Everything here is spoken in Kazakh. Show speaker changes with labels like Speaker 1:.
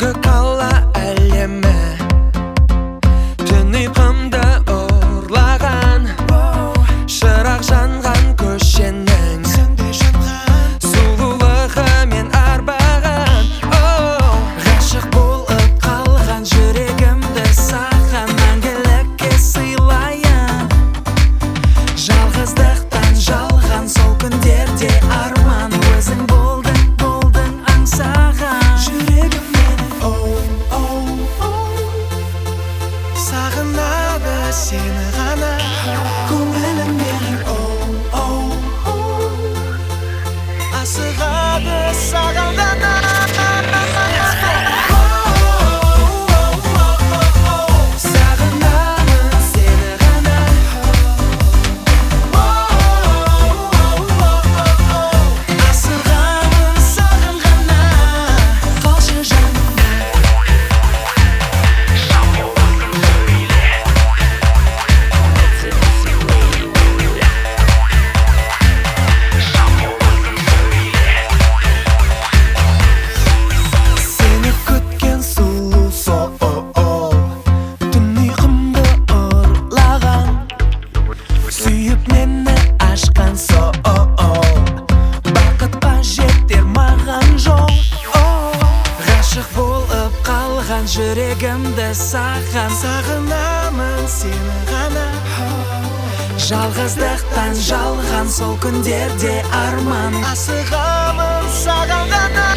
Speaker 1: күшті қала әлемі, түн ұйқымды ұрлаған, шырақ жанған көшенің сұлулығымен арбаған. Ғашық болып қалған жүрегімді саған мәңгілікке сыйлайын. Жалғыздықтан жалған сол күндерде арман, өзің болдың аңсаған. Жүрегім менің сағынады сені ғана, көңілім менің асығады саған ғана. Сағынамын сені ғана, асығамын саған ғана. Қалшы жанымда, сені күткен сұлу сол, түн ұйқымды ұрлаған, сүйіп мені ашқан сол. Бақытқа жетер маған жол. Ғашық болып қалған жүрегімді саған, сағынамын сені ғана. Жалғыздықтан жалған сол күндерде арман, асығамын саған ғана.